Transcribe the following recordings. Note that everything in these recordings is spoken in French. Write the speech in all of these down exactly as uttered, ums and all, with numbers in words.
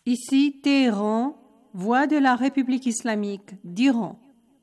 Ici Téhéran, voix de la République islamique d'Iran.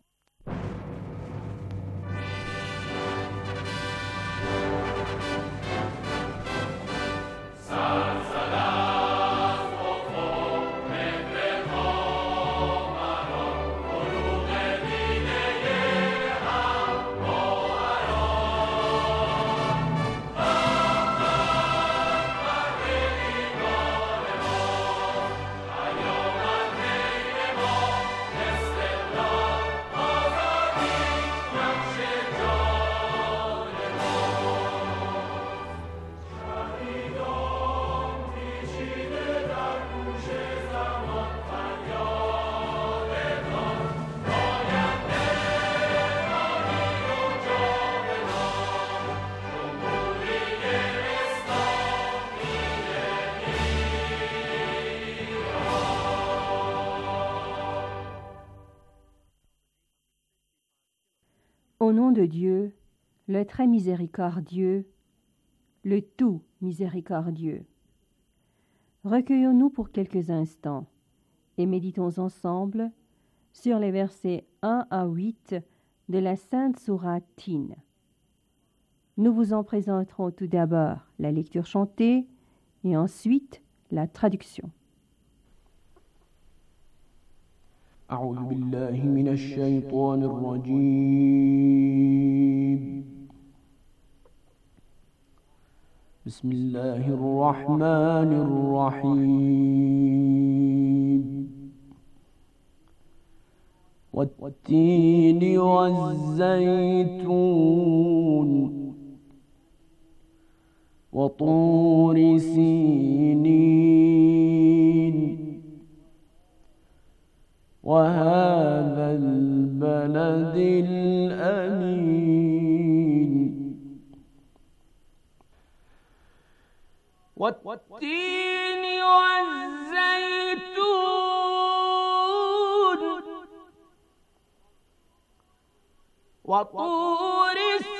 Au nom de Dieu, le très miséricordieux, le tout miséricordieux. Recueillons-nous pour quelques instants et méditons ensemble sur les versets un à huit de la Sainte Sourate Tin. Nous vous en présenterons tout d'abord la lecture chantée et ensuite la traduction. أعوذ بالله من الشيطان الرجيم بسم الله الرحمن الرحيم والتين والزيتون وطور سينين وهذا البلد الأمين والتين والزيتون وطور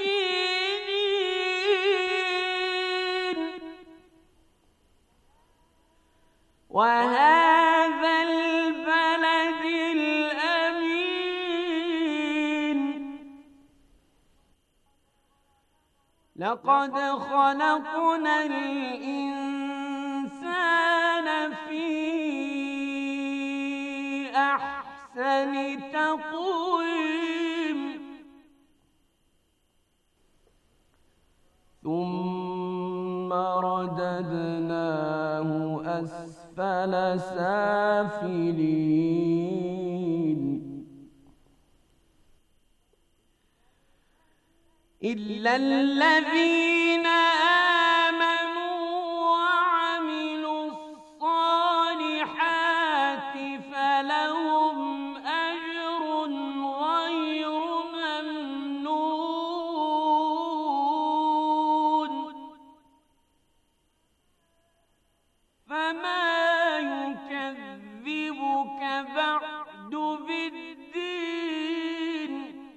سينين وهذا البلد الأمين لقد خلقنا الإنسان في أحسن تقويم ثم رددناه أسفل سافلين إلا الذين آمنوا وعملوا الصالحات فلهم أجر غير ممنون فما يكذبك بعد بالدين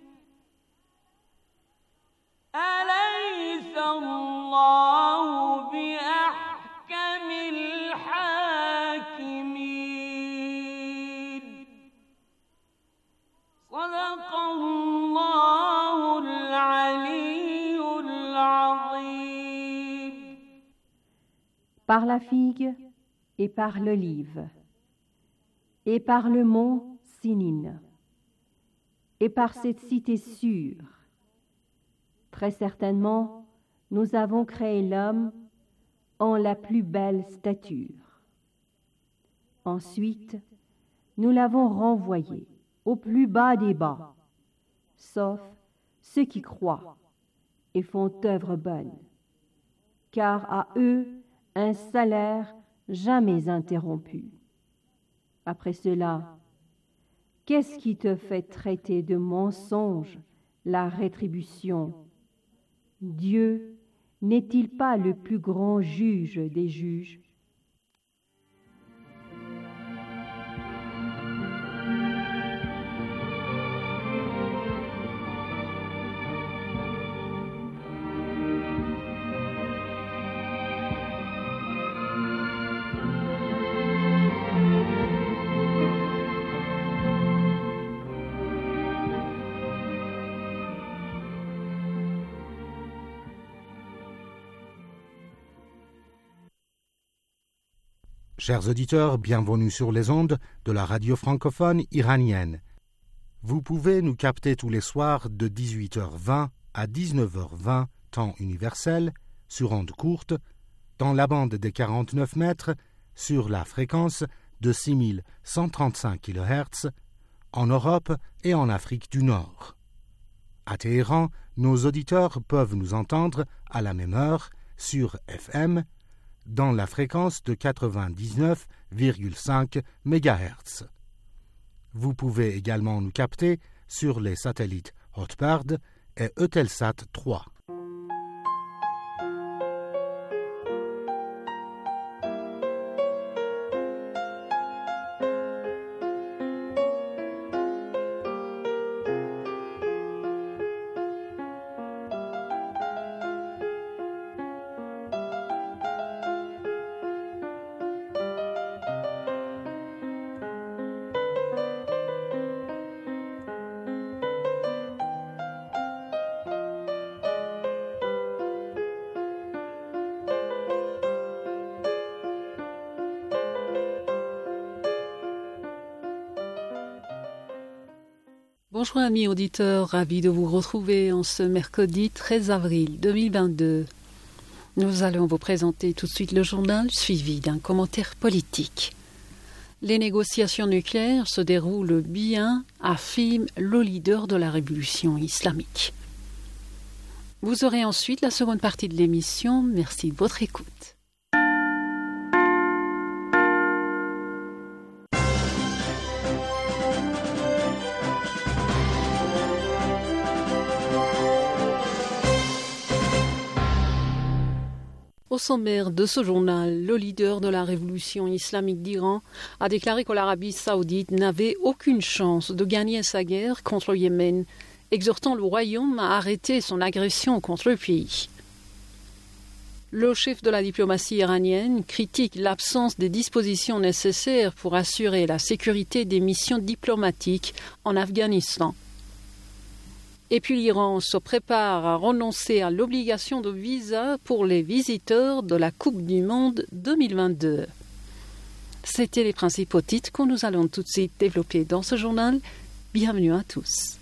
أليس الله بأحكم الحاكمين صدق الله العلي العظيم. Par la figue et par l'olive, et par le mont Sinin, et par cette cité sûre, très certainement, nous avons créé l'homme en la plus belle stature. Ensuite, nous l'avons renvoyé au plus bas des bas, sauf ceux qui croient et font œuvre bonne, car à eux un salaire jamais interrompu. Après cela, qu'est-ce qui te fait traiter de mensonge la rétribution? Dieu n'est-il pas le plus grand juge des juges? Chers auditeurs, bienvenue sur les ondes de la radio francophone iranienne. Vous pouvez nous capter tous les soirs de dix-huit heures vingt à dix-neuf heures vingt, temps universel, sur ondes courtes, dans la bande des quarante-neuf mètres, sur la fréquence de six mille cent trente-cinq kilohertz, en Europe et en Afrique du Nord. À Téhéran, nos auditeurs peuvent nous entendre à la même heure sur F M, dans la fréquence de quatre-vingt-dix-neuf virgule cinq mégahertz. Vous pouvez également nous capter sur les satellites Hotbird et Eutelsat trois. Bonjour amis auditeurs, ravi de vous retrouver en ce mercredi treize avril deux mille vingt-deux. Nous allons vous présenter tout de suite le journal suivi d'un commentaire politique. Les négociations nucléaires se déroulent bien, affirme le leader de la révolution islamique. Vous aurez ensuite la seconde partie de l'émission. Merci de votre écoute. Au sommaire de ce journal, le leader de la révolution islamique d'Iran a déclaré que l'Arabie saoudite n'avait aucune chance de gagner sa guerre contre le Yémen, exhortant le royaume à arrêter son agression contre le pays. Le chef de la diplomatie iranienne critique l'absence des dispositions nécessaires pour assurer la sécurité des missions diplomatiques en Afghanistan. Et puis l'Iran se prépare à renoncer à l'obligation de visa pour les visiteurs de la Coupe du Monde deux mille vingt-deux. C'étaient les principaux titres que nous allons tout de suite développer dans ce journal. Bienvenue à tous.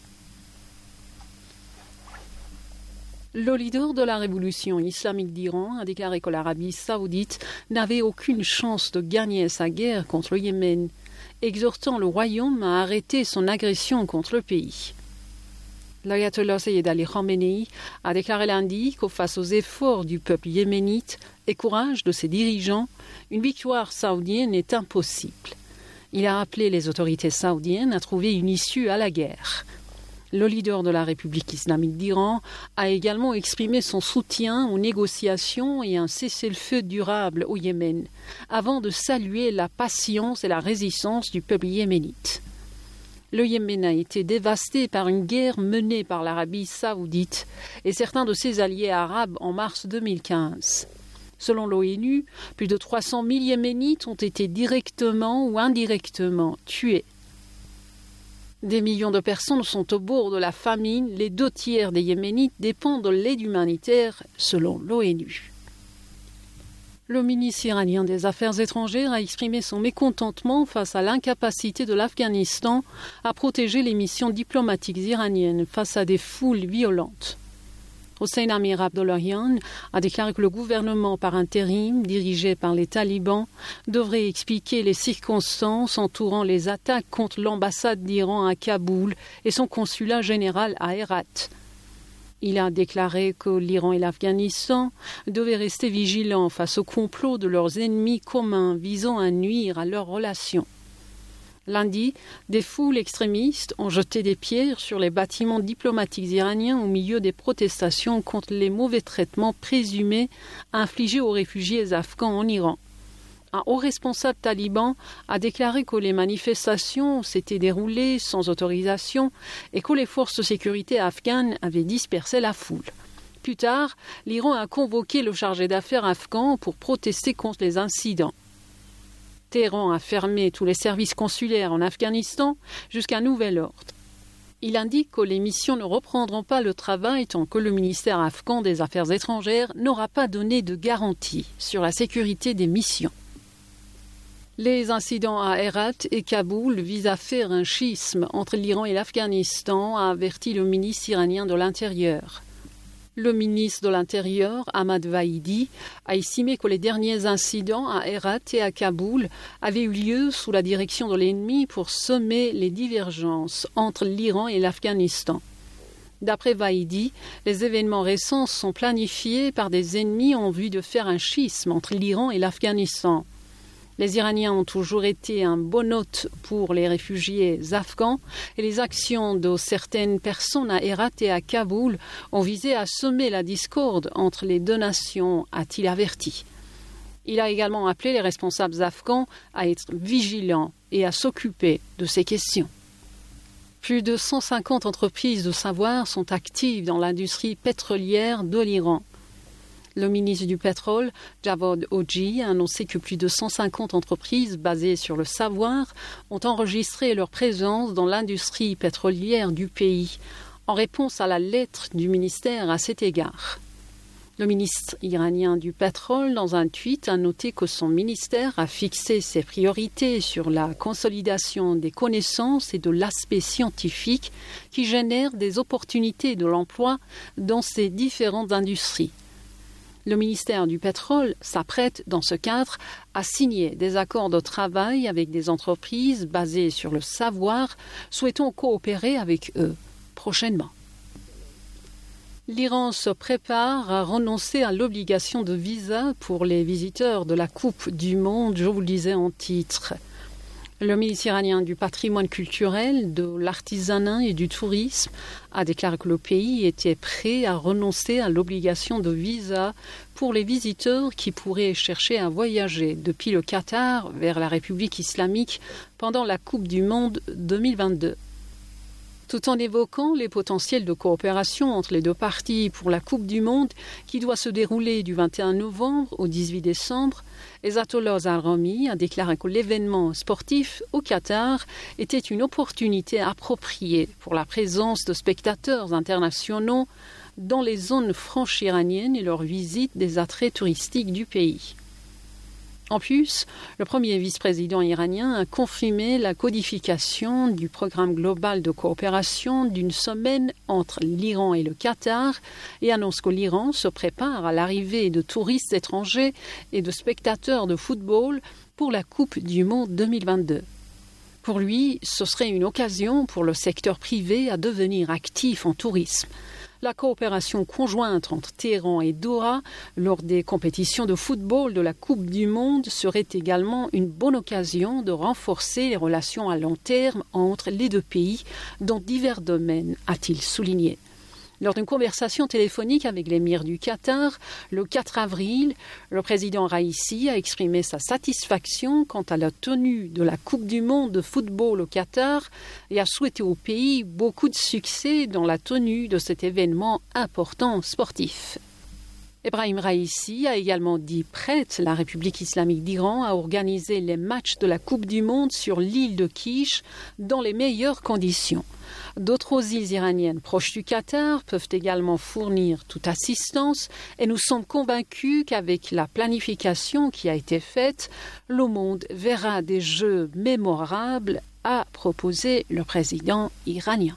Le leader de la révolution islamique d'Iran a déclaré que l'Arabie saoudite n'avait aucune chance de gagner sa guerre contre le Yémen, exhortant le royaume à arrêter son agression contre le pays. L'ayatollah Sayyid Ali Khamenei a déclaré lundi que face aux efforts du peuple yéménite et courage de ses dirigeants, une victoire saoudienne est impossible. Il a appelé les autorités saoudiennes à trouver une issue à la guerre. Le leader de la République islamique d'Iran a également exprimé son soutien aux négociations et un cessez-le-feu durable au Yémen, avant de saluer la patience et la résistance du peuple yéménite. Le Yémen a été dévasté par une guerre menée par l'Arabie saoudite et certains de ses alliés arabes en mars deux mille quinze. Selon l'ONU, plus de trois cent mille Yéménites ont été directement ou indirectement tués. Des millions de personnes sont au bord de la famine. Les deux tiers des Yéménites dépendent de l'aide humanitaire, selon l'ONU. Le ministre iranien des Affaires étrangères a exprimé son mécontentement face à l'incapacité de l'Afghanistan à protéger les missions diplomatiques iraniennes face à des foules violentes. Hossein Amir Abdollahian a déclaré que le gouvernement par intérim, dirigé par les talibans, devrait expliquer les circonstances entourant les attaques contre l'ambassade d'Iran à Kaboul et son consulat général à Hérat. Il a déclaré que l'Iran et l'Afghanistan devaient rester vigilants face au complot de leurs ennemis communs visant à nuire à leurs relations. Lundi, des foules extrémistes ont jeté des pierres sur les bâtiments diplomatiques iraniens au milieu des protestations contre les mauvais traitements présumés infligés aux réfugiés afghans en Iran. Un haut responsable taliban a déclaré que les manifestations s'étaient déroulées sans autorisation et que les forces de sécurité afghanes avaient dispersé la foule. Plus tard, l'Iran a convoqué le chargé d'affaires afghan pour protester contre les incidents. Téhéran a fermé tous les services consulaires en Afghanistan jusqu'à nouvel ordre. Il indique que les missions ne reprendront pas le travail tant que le ministère afghan des Affaires étrangères n'aura pas donné de garantie sur la sécurité des missions. Les incidents à Herat et Kaboul visent à faire un schisme entre l'Iran et l'Afghanistan, a averti le ministre iranien de l'Intérieur. Le ministre de l'Intérieur, Ahmad Vahidi, a estimé que les derniers incidents à Herat et à Kaboul avaient eu lieu sous la direction de l'ennemi pour semer les divergences entre l'Iran et l'Afghanistan. D'après Vahidi, les événements récents sont planifiés par des ennemis en vue de faire un schisme entre l'Iran et l'Afghanistan. Les Iraniens ont toujours été un bon hôte pour les réfugiés afghans et les actions de certaines personnes à Herat et à Kaboul ont visé à semer la discorde entre les deux nations, a-t-il averti. Il a également appelé les responsables afghans à être vigilants et à s'occuper de ces questions. Plus de cent cinquante entreprises de savoir sont actives dans l'industrie pétrolière de l'Iran. Le ministre du Pétrole, Javad Oji, a annoncé que plus de cent cinquante entreprises basées sur le savoir ont enregistré leur présence dans l'industrie pétrolière du pays, en réponse à la lettre du ministère à cet égard. Le ministre iranien du Pétrole, dans un tweet, a noté que son ministère a fixé ses priorités sur la consolidation des connaissances et de l'aspect scientifique qui génèrent des opportunités de l'emploi dans ces différentes industries. Le ministère du Pétrole s'apprête, dans ce cadre, à signer des accords de travail avec des entreprises basées sur le savoir, souhaitant coopérer avec eux prochainement. L'Iran se prépare à renoncer à l'obligation de visa pour les visiteurs de la Coupe du Monde, je vous le disais en titre. Le ministre iranien du patrimoine culturel, de l'artisanat et du tourisme a déclaré que le pays était prêt à renoncer à l'obligation de visa pour les visiteurs qui pourraient chercher à voyager depuis le Qatar vers la République islamique pendant la Coupe du Monde deux mille vingt-deux. Tout en évoquant les potentiels de coopération entre les deux parties pour la Coupe du Monde qui doit se dérouler du vingt et un novembre au dix-huit décembre, Ezatollah Zarami a déclaré que l'événement sportif au Qatar était une opportunité appropriée pour la présence de spectateurs internationaux dans les zones franches iraniennes et leur visite des attraits touristiques du pays. En plus, le premier vice-président iranien a confirmé la codification du programme global de coopération d'une semaine entre l'Iran et le Qatar et annonce que l'Iran se prépare à l'arrivée de touristes étrangers et de spectateurs de football pour la Coupe du Monde deux mille vingt-deux. Pour lui, ce serait une occasion pour le secteur privé à devenir actif en tourisme. La coopération conjointe entre Téhéran et Doha lors des compétitions de football de la Coupe du Monde serait également une bonne occasion de renforcer les relations à long terme entre les deux pays dans divers domaines, a-t-il souligné. Lors d'une conversation téléphonique avec l'émir du Qatar, le quatre avril, le président Raïssi a exprimé sa satisfaction quant à la tenue de la Coupe du Monde de football au Qatar et a souhaité au pays beaucoup de succès dans la tenue de cet événement important sportif. Ebrahim Raïssi a également dit prête la République islamique d'Iran à organiser les matchs de la Coupe du Monde sur l'île de Kish dans les meilleures conditions. D'autres îles iraniennes proches du Qatar peuvent également fournir toute assistance et nous sommes convaincus qu'avec la planification qui a été faite, le monde verra des jeux mémorables, a proposé le président iranien.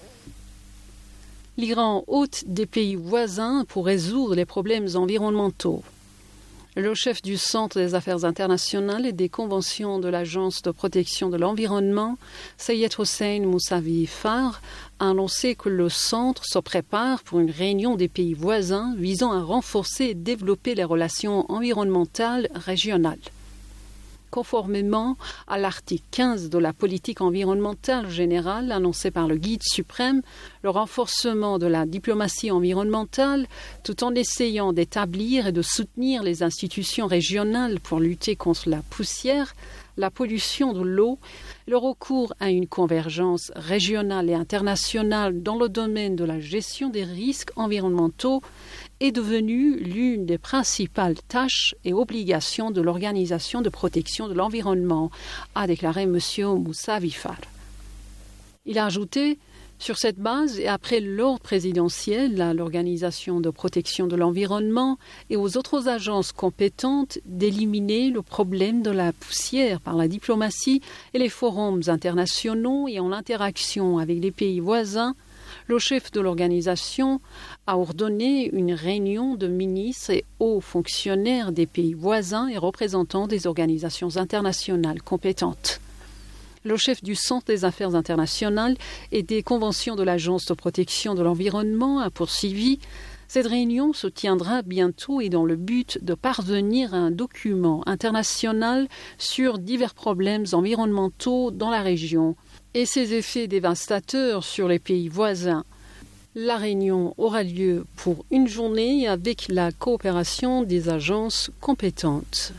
L'Iran hôte des pays voisins pour résoudre les problèmes environnementaux. Le chef du Centre des affaires internationales et des conventions de l'Agence de protection de l'environnement, Sayed Hossein Mousavi Far, a annoncé que le centre se prépare pour une réunion des pays voisins visant à renforcer et développer les relations environnementales régionales. Conformément à l'article quinze de la politique environnementale générale annoncée par le Guide suprême, le renforcement de la diplomatie environnementale, tout en essayant d'établir et de soutenir les institutions régionales pour lutter contre la poussière, la pollution de l'eau, le recours à une convergence régionale et internationale dans le domaine de la gestion des risques environnementaux est devenue l'une des principales tâches et obligations de l'Organisation de protection de l'environnement, a déclaré M. Mousavi Far. Il a ajouté Sur cette base, et après l'ordre présidentiel à l'Organisation de protection de l'environnement et aux autres agences compétentes d'éliminer le problème de la poussière par la diplomatie et les forums internationaux et en interaction avec les pays voisins, le chef de l'organisation a ordonné une réunion de ministres et hauts fonctionnaires des pays voisins et représentants des organisations internationales compétentes. Le chef du Centre des affaires internationales et des conventions de l'Agence de protection de l'environnement a poursuivi. Cette réunion se tiendra bientôt et dans le but de parvenir à un document international sur divers problèmes environnementaux dans la région et ses effets dévastateurs sur les pays voisins. La réunion aura lieu pour une journée avec la coopération des agences compétentes.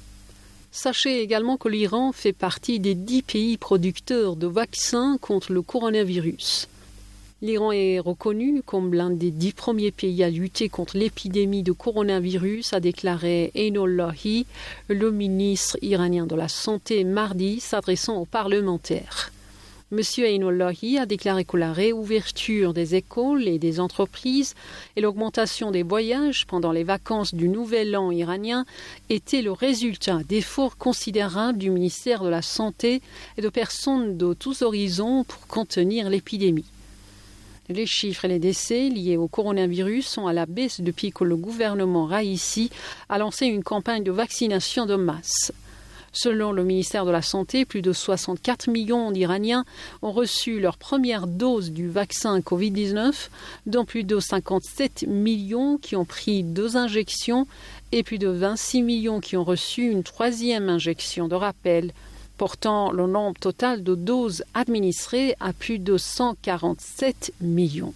Sachez également que l'Iran fait partie des dix pays producteurs de vaccins contre le coronavirus. L'Iran est reconnu comme l'un des dix premiers pays à lutter contre l'épidémie de coronavirus, a déclaré Einollahi, le ministre iranien de la Santé, mardi, s'adressant aux parlementaires. M. Einollahi a déclaré que la réouverture des écoles et des entreprises et l'augmentation des voyages pendant les vacances du Nouvel An iranien étaient le résultat d'efforts considérables du ministère de la Santé et de personnes de tous horizons pour contenir l'épidémie. Les chiffres et les décès liés au coronavirus sont à la baisse depuis que le gouvernement Raïssi a lancé une campagne de vaccination de masse. Selon le ministère de la Santé, plus de soixante-quatre millions d'Iraniens ont reçu leur première dose du vaccin covid dix-neuf, dont plus de cinquante-sept millions qui ont pris deux injections et plus de vingt-six millions qui ont reçu une troisième injection de rappel, portant le nombre total de doses administrées à plus de cent quarante-sept millions.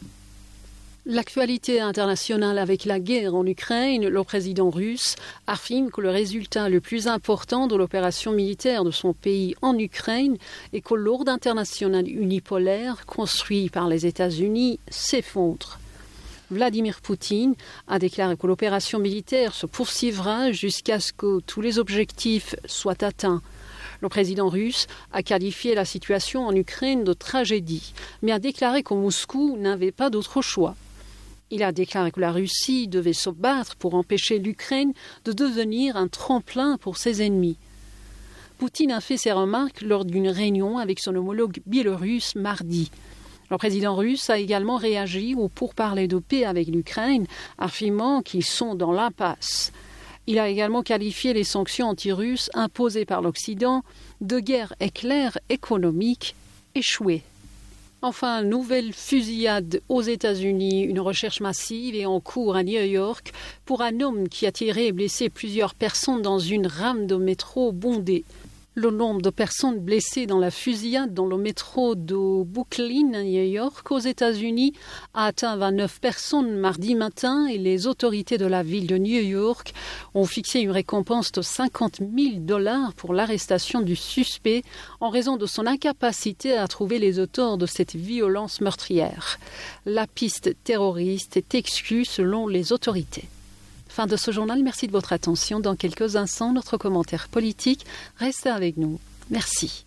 L'actualité internationale avec la guerre en Ukraine, le président russe affirme que le résultat le plus important de l'opération militaire de son pays en Ukraine est que l'ordre international unipolaire construit par les États-Unis s'effondre. Vladimir Poutine a déclaré que l'opération militaire se poursuivra jusqu'à ce que tous les objectifs soient atteints. Le président russe a qualifié la situation en Ukraine de tragédie, mais a déclaré que Moscou n'avait pas d'autre choix. Il a déclaré que la Russie devait se battre pour empêcher l'Ukraine de devenir un tremplin pour ses ennemis. Poutine a fait ces remarques lors d'une réunion avec son homologue biélorusse mardi. Le président russe a également réagi aux pourparlers de paix avec l'Ukraine, affirmant qu'ils sont dans l'impasse. Il a également qualifié les sanctions anti-russes imposées par l'Occident de guerre éclair économique échouée. Enfin, nouvelle fusillade aux États-Unis. Une recherche massive est en cours à New York pour un homme qui a tiré et blessé plusieurs personnes dans une rame de métro bondée. Le nombre de personnes blessées dans la fusillade dans le métro de Brooklyn à New York aux États-Unis a atteint vingt-neuf personnes mardi matin et les autorités de la ville de New York ont fixé une récompense de cinquante mille dollars pour l'arrestation du suspect en raison de son incapacité à trouver les auteurs de cette violence meurtrière. La piste terroriste est exclue selon les autorités. Fin de ce journal, merci de votre attention. Dans quelques instants, notre commentaire politique. Restez avec nous. Merci.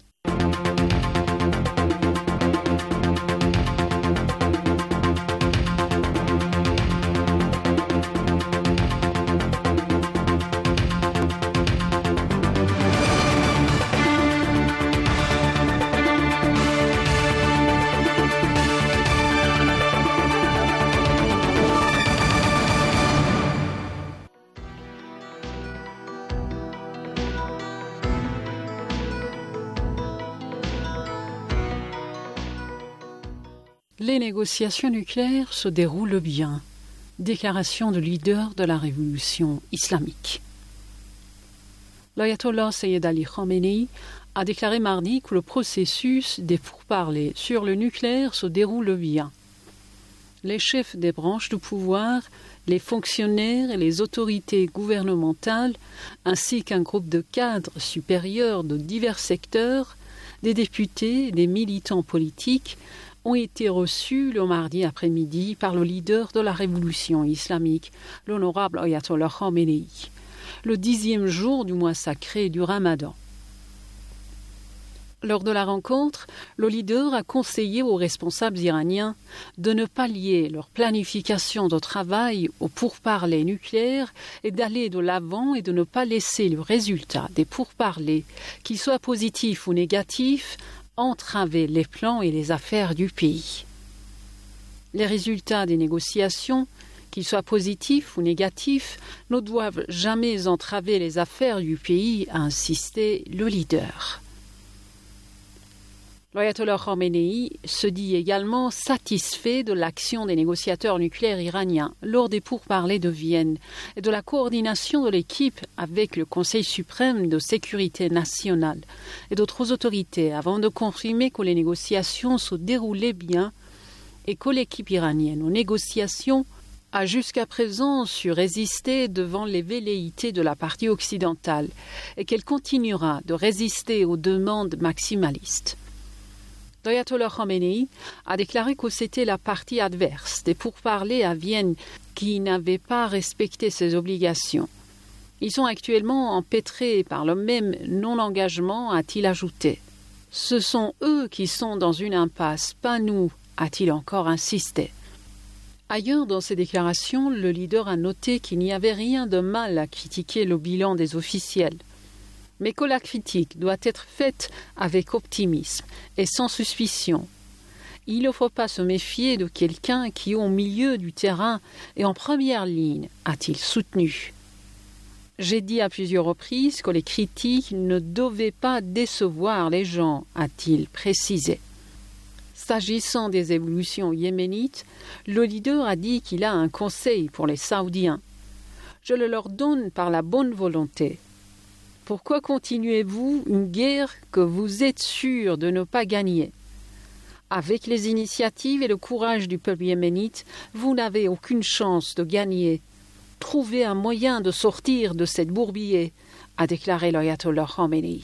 Les négociations nucléaires se déroulent bien. Déclaration de leader de la révolution islamique. L'ayatollah Sayyid Ali Khamenei a déclaré mardi que le processus des pourparlers sur le nucléaire se déroule bien. Les chefs des branches du pouvoir, les fonctionnaires et les autorités gouvernementales, ainsi qu'un groupe de cadres supérieurs de divers secteurs, des députés et des militants politiques, ont été reçus le mardi après-midi par le leader de la révolution islamique, l'honorable Ayatollah Khamenei, le dixième jour du mois sacré du Ramadan. Lors de la rencontre, le leader a conseillé aux responsables iraniens de ne pas lier leur planification de travail aux pourparlers nucléaires et d'aller de l'avant et de ne pas laisser le résultat des pourparlers, qu'ils soient positifs ou négatifs, entraver les plans et les affaires du pays. Les résultats des négociations, qu'ils soient positifs ou négatifs, ne doivent jamais entraver les affaires du pays, a insisté le leader. L'ayatollah Khamenei se dit également satisfait de l'action des négociateurs nucléaires iraniens lors des pourparlers de Vienne et de la coordination de l'équipe avec le Conseil suprême de sécurité nationale et d'autres autorités avant de confirmer que les négociations se déroulaient bien et que l'équipe iranienne aux négociations a jusqu'à présent su résister devant les velléités de la partie occidentale et qu'elle continuera de résister aux demandes maximalistes. L'ayatollah Khamenei a déclaré que c'était la partie adverse des pourparlers à Vienne qui n'avait pas respecté ses obligations. Ils sont actuellement empêtrés par le même non-engagement, a-t-il ajouté. Ce sont eux qui sont dans une impasse, pas nous, a-t-il encore insisté. Ailleurs dans ses déclarations, le leader a noté qu'il n'y avait rien de mal à critiquer le bilan des officiels, mais que la critique doit être faite avec optimisme et sans suspicion. Il ne faut pas se méfier de quelqu'un qui est au milieu du terrain et en première ligne, a-t-il soutenu. J'ai dit à plusieurs reprises que les critiques ne devaient pas décevoir les gens, a-t-il précisé. S'agissant des évolutions yéménites, le leader a dit qu'il a un conseil pour les Saoudiens. Je le leur donne par la bonne volonté. Pourquoi continuez-vous une guerre que vous êtes sûr de ne pas gagner? Avec les initiatives et le courage du peuple yéménite, vous n'avez aucune chance de gagner. Trouvez un moyen de sortir de cette bourbier, a déclaré l'ayatollah Khamenei.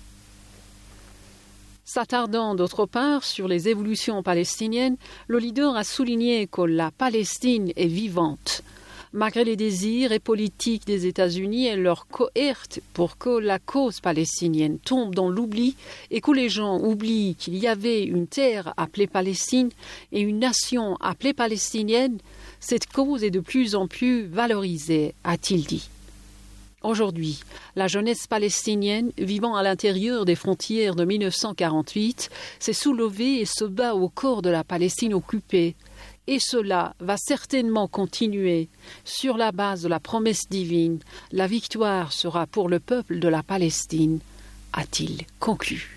S'attardant d'autre part sur les évolutions palestiniennes, le leader a souligné que la Palestine est vivante. Malgré les désirs et politiques des États-Unis, elle leur coherte pour que la cause palestinienne tombe dans l'oubli et que les gens oublient qu'il y avait une terre appelée Palestine et une nation appelée palestinienne. Cette cause est de plus en plus valorisée, a-t-il dit. Aujourd'hui, la jeunesse palestinienne, vivant à l'intérieur des frontières de mille neuf cent quarante-huit, s'est soulevée et se bat au corps de la Palestine occupée. Et cela va certainement continuer. Sur la base de la promesse divine, la victoire sera pour le peuple de la Palestine, a-t-il conclu.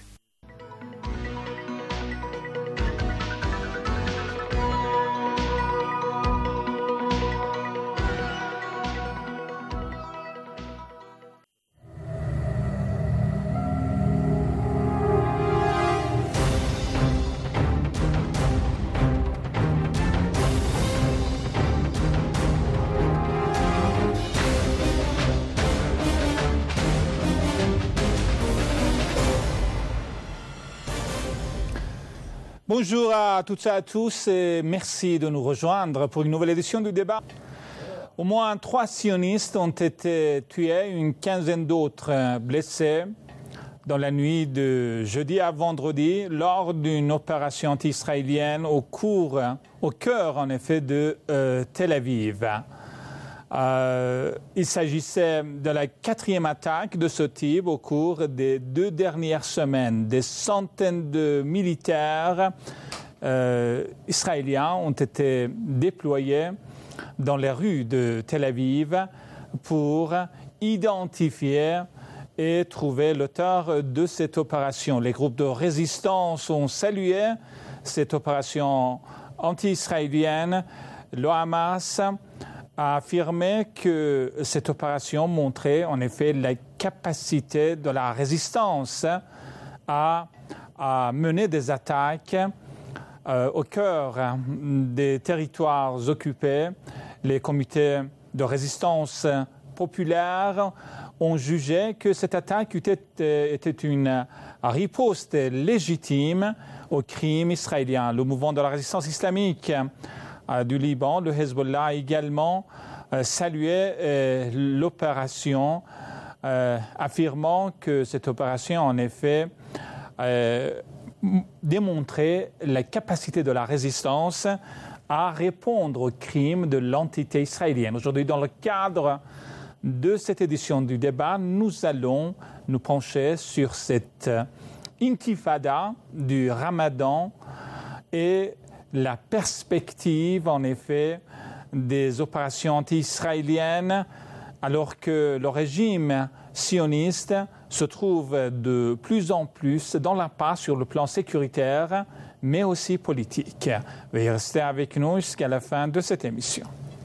Bonjour à toutes et à tous et merci de nous rejoindre pour une nouvelle édition du débat. Au moins trois sionistes ont été tués, une quinzaine d'autres blessés dans la nuit de jeudi à vendredi lors d'une opération anti-israélienne au, cours, au cœur en effet de euh, Tel Aviv. Euh, il s'agissait de la quatrième attaque de ce type au cours des deux dernières semaines. Des centaines de militaires euh, israéliens ont été déployés dans les rues de Tel Aviv pour identifier et trouver l'auteur de cette opération. Les groupes de résistance ont salué cette opération anti-israélienne. Le Hamas a affirmé que cette opération montrait en effet la capacité de la résistance à, à mener des attaques euh, au cœur des territoires occupés. Les comités de résistance populaire ont jugé que cette attaque était, était une riposte légitime aux crimes israéliens. Le mouvement de la résistance islamique du Liban, le Hezbollah, a également euh, salué euh, l'opération, euh, affirmant que cette opération, en effet, euh, démontrer la capacité de la résistance à répondre aux crimes de l'entité israélienne. Aujourd'hui, dans le cadre de cette édition du débat, nous allons nous pencher sur cette intifada du Ramadan et la perspective, en effet, des opérations anti-israéliennes, alors que le régime sioniste se trouve de plus en plus dans l'impasse sur le plan sécuritaire, mais aussi politique. Veuillez rester avec nous jusqu'à la fin de cette émission.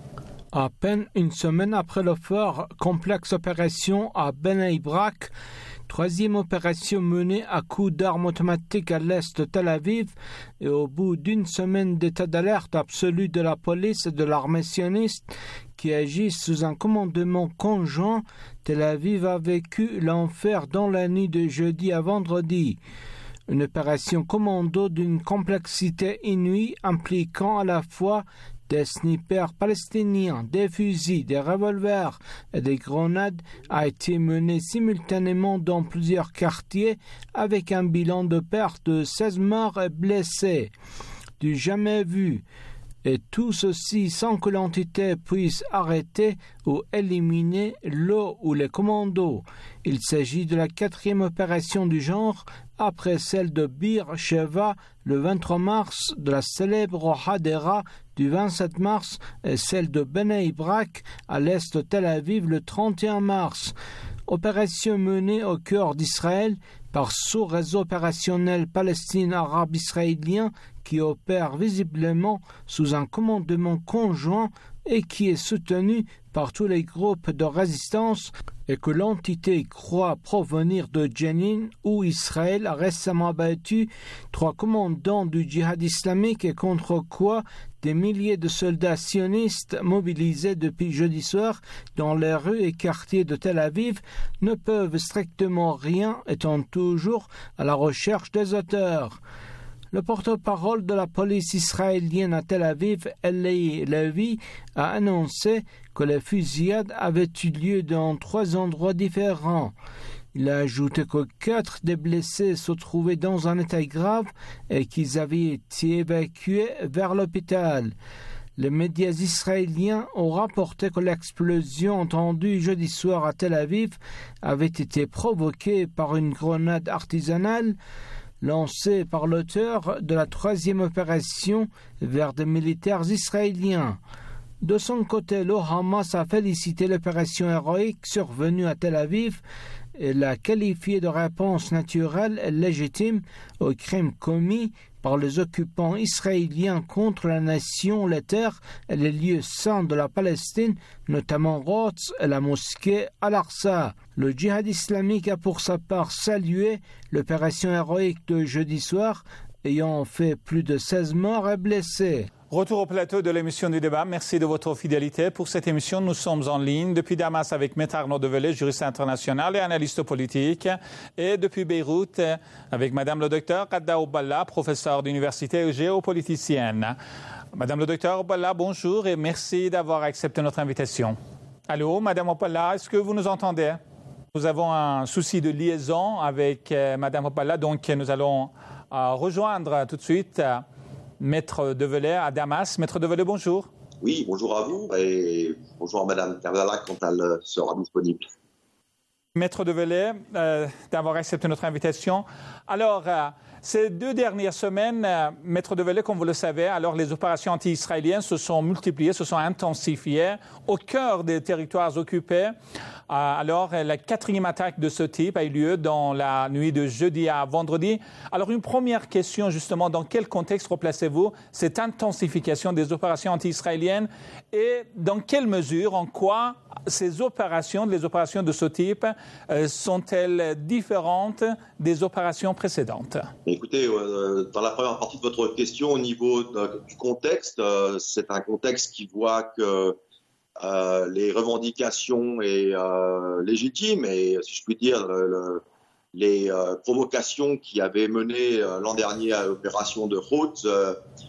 À peine une semaine après le fort complexe opération à Bnei Brak, troisième opération menée à coups d'armes automatiques à l'est de Tel Aviv, et au bout d'une semaine d'état d'alerte absolu de la police et de l'armée sioniste qui agissent sous un commandement conjoint, Tel Aviv a vécu l'enfer dans la nuit de jeudi à vendredi. Une opération commando d'une complexité inouïe impliquant à la fois des snipers palestiniens, des fusils, des revolvers et des grenades a été menée simultanément dans plusieurs quartiers avec un bilan de perte de seize morts et blessés. Du jamais vu. Et tout ceci sans que l'entité puisse arrêter ou éliminer l'eau ou les commandos. Il s'agit de la quatrième opération du genre après celle de Bir Sheva le vingt-trois mars, de la célèbre Hadera du vingt-sept mars et celle de Bnei Brak à l'est de Tel Aviv le trente et un mars. Opération menée au cœur d'Israël par sous-réseau opérationnel palestine-arabe-israélien qui opère visiblement sous un commandement conjoint et qui est soutenu par tous les groupes de résistance et que l'entité croit provenir de Jenin où Israël a récemment abattu trois commandants du djihad islamique et contre quoi des milliers de soldats sionistes mobilisés depuis jeudi soir dans les rues et quartiers de Tel Aviv ne peuvent strictement rien étant toujours à la recherche des auteurs. Le porte-parole de la police israélienne à Tel Aviv, Eli Levy, a annoncé que les fusillades avaient eu lieu dans trois endroits différents. Il a ajouté que quatre des blessés se trouvaient dans un état grave et qu'ils avaient été évacués vers l'hôpital. Les médias israéliens ont rapporté que l'explosion entendue jeudi soir à Tel Aviv avait été provoquée par une grenade artisanale lancée par l'auteur de la troisième opération vers des militaires israéliens. De son côté, le Hamas a félicité l'opération héroïque survenue à Tel Aviv et l'a qualifiée de réponse naturelle et légitime aux crimes commis par les occupants israéliens contre la nation, les terres et les lieux saints de la Palestine, notamment Rhodes et la mosquée Al-Aqsa. Le djihad islamique a pour sa part salué l'opération héroïque de jeudi soir, ayant fait plus de seize morts et blessés. Retour au plateau de l'émission du débat. Merci de votre fidélité. Pour cette émission, nous sommes en ligne depuis Damas avec Maître Arnaud Develay, juriste international et analyste politique, et depuis Beyrouth avec Madame le docteur Radda Ouballa, professeure d'université et géopoliticienne. Madame le docteur Ouballa, bonjour et merci d'avoir accepté notre invitation. Allô, Madame Ouballa, est-ce que vous nous entendez? Nous avons un souci de liaison avec euh, Madame Ouballa, donc nous allons euh, rejoindre tout de suite euh, Maître Develay à Damas. Maître Develay, bonjour. Oui, bonjour à vous et bonjour à Madame Karbala quand elle sera disponible. Maître Develay, euh, d'avoir accepté notre invitation. Alors, euh, ces deux dernières semaines, euh, Maître Develay, comme vous le savez, alors les opérations anti-israéliennes se sont multipliées, se sont intensifiées au cœur des territoires occupés. Euh, alors, la quatrième attaque de ce type a eu lieu dans la nuit de jeudi à vendredi. Alors, une première question, justement, dans quel contexte replacez-vous cette intensification des opérations anti-israéliennes et dans quelle mesure, en quoi ces opérations, les opérations de ce type, euh, sont-elles différentes des opérations précédentes? Écoutez, euh, dans la première partie de votre question, au niveau de, du contexte, euh, c'est un contexte qui voit que euh, les revendications est euh, légitimes et, si je puis dire, le, le, les euh, provocations qui avaient mené euh, l'an dernier à l'opération de Rhodes, euh,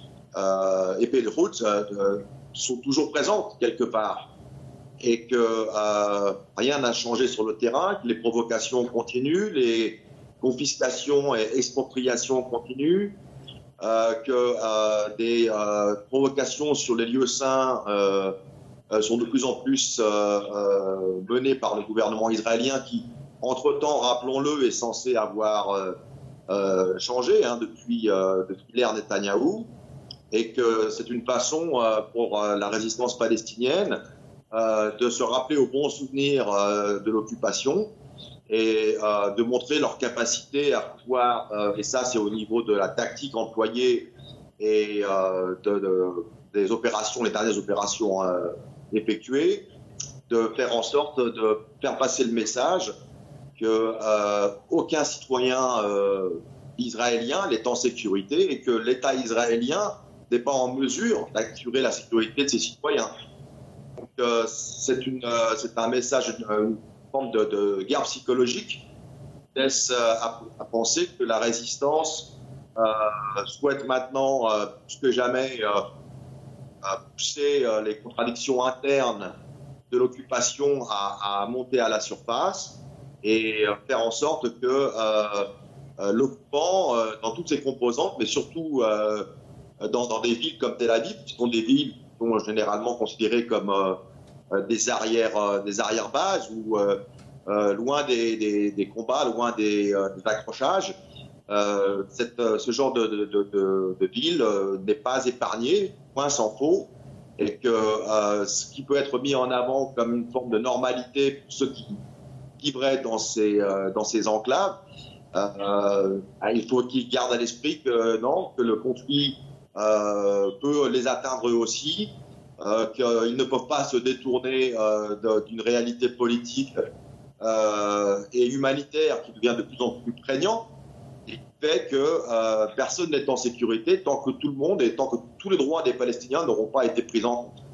euh, épée de Rhodes, euh, sont toujours présentes quelque part. Et que euh, rien n'a changé sur le terrain, que les provocations continuent, les, confiscation et expropriation continue, euh, que euh, des euh, provocations sur les lieux saints euh, euh, sont de plus en plus euh, euh, menées par le gouvernement israélien qui, entre-temps, rappelons-le, est censé avoir euh, euh, changé hein, depuis, euh, depuis l'ère Netanyahou, et que c'est une façon euh, pour euh, la résistance palestinienne euh, de se rappeler au bon souvenir euh, de l'occupation et euh, de montrer leur capacité à pouvoir, euh, et ça c'est au niveau de la tactique employée et euh, de, de, des opérations, les dernières opérations euh, effectuées, de faire en sorte de faire passer le message que euh, aucun citoyen euh, israélien n'est en sécurité et que l'État israélien n'est pas en mesure d'assurer la sécurité de ses citoyens. Donc, euh, c'est, une, euh, c'est un message, une, une forme de, de guerre psychologique qui laisse euh, à, à penser que la résistance euh, souhaite maintenant, euh, plus que jamais, euh, pousser euh, les contradictions internes de l'occupation à, à monter à la surface et euh, faire en sorte que euh, euh, l'occupant, euh, dans toutes ses composantes, mais surtout euh, Dans, dans des villes comme Tel Aviv, qui sont des villes qui sont généralement considérées comme euh, des arrières, euh, des arrière-bases ou euh, euh, loin des, des, des combats, loin des, euh, des accrochages. Euh, cette, ce genre de, de, de, de ville euh, n'est pas épargné, point s'en faut, et que euh, ce qui peut être mis en avant comme une forme de normalité pour ceux qui vivraient dans ces, euh, dans ces enclaves, euh, il faut qu'ils gardent à l'esprit que non, que le conflit Euh, peut les atteindre eux aussi, euh, qu'ils ne peuvent pas se détourner euh, de, d'une réalité politique euh, et humanitaire qui devient de plus en plus prégnant, et qui fait que euh, personne n'est en sécurité tant que tout le monde et tant que tous les droits des Palestiniens n'auront pas été pris en compte.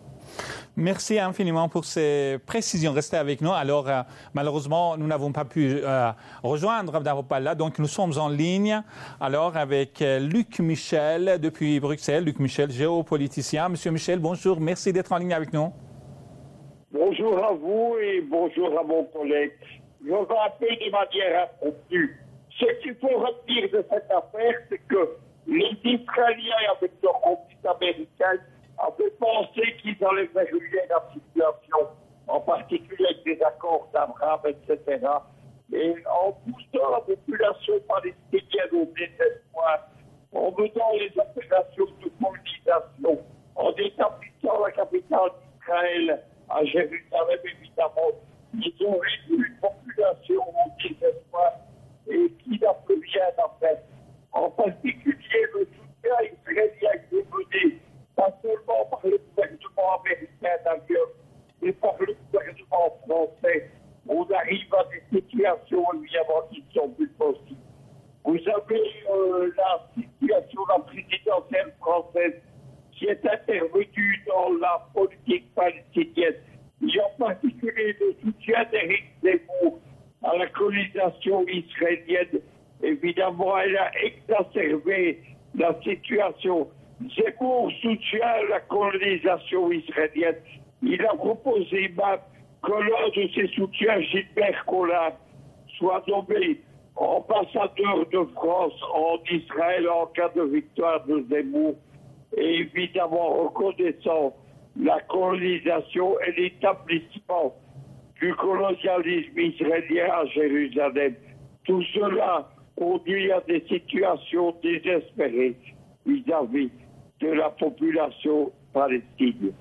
Merci infiniment pour ces précisions. Restez avec nous. Alors, euh, malheureusement, nous n'avons pas pu euh, rejoindre Daropalla, donc nous sommes en ligne alors avec euh, Luc Michel depuis Bruxelles. Luc Michel, géopoliticien. Monsieur Michel, bonjour. Merci d'être en ligne avec nous. Bonjour à vous et bonjour à mon collègue. Je vais un peu de manière impromptue. Ce qu'il faut retenir de cette affaire, c'est que les Israéliens, avec leurs complices américains, avaient pensé qu'ils allaient verrouiller la situation, en particulier avec des accords d'Abraham, et cetera. Et en poussant la population palestinienne au désespoir, en menant les opérations de colonisation, en établissant la capitale d'Israël à Jérusalem, évidemment, ils ont réduit une population au désespoir et qui n'a plus rien à faire. En particulier, le soutien israélien qui est mené pas seulement par le gouvernement américain d'ailleurs, mais par le gouvernement français. On arrive à des situations évidemment qui ne sont plus possibles. Vous avez euh, la situation de la présidentielle française qui est intervenue dans la politique palestinienne. Il y a en particulier le soutien d'Éric Zemmour à la colonisation israélienne. Évidemment, elle a exacerbé la situation. Zemmour soutient la colonisation israélienne. Il a proposé même que l'un de ses soutiens, Gilbert Collin, soit nommé ambassadeur de France en Israël en cas de victoire de Zemmour. Et évidemment, reconnaissant la colonisation et l'établissement du colonialisme israélien à Jérusalem. Tout cela conduit à des situations désespérées vis-à-vis de la population palestinienne.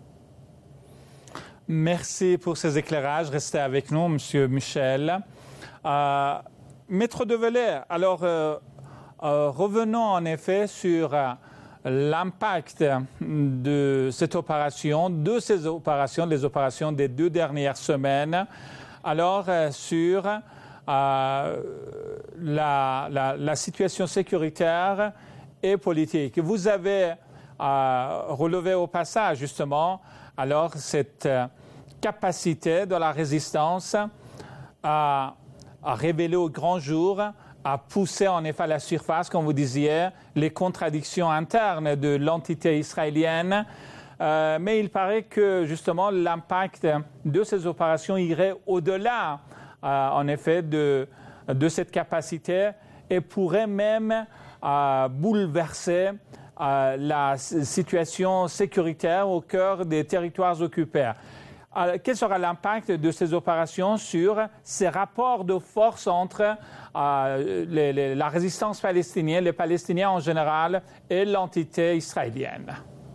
Merci pour ces éclairages. Restez avec nous, Monsieur Michel. Euh, Maître Develay, alors euh, euh, revenons en effet sur euh, l'impact de cette opération, de ces opérations, les opérations des deux dernières semaines, alors euh, sur euh, la, la, la situation sécuritaire et politique. Vous avez euh, relevé au passage justement alors cette euh, capacité de la résistance à, à révéler au grand jour, à pousser en effet à la surface, comme vous disiez, les contradictions internes de l'entité israélienne. Euh, mais il paraît que justement l'impact de ces opérations irait au-delà, euh, en effet, de de cette capacité et pourrait même euh, bouleverser euh, la situation sécuritaire au cœur des territoires occupés. Euh, quel sera l'impact de ces opérations sur ces rapports de force entre euh, les, les, la résistance palestinienne, les Palestiniens en général et l'entité israélienne?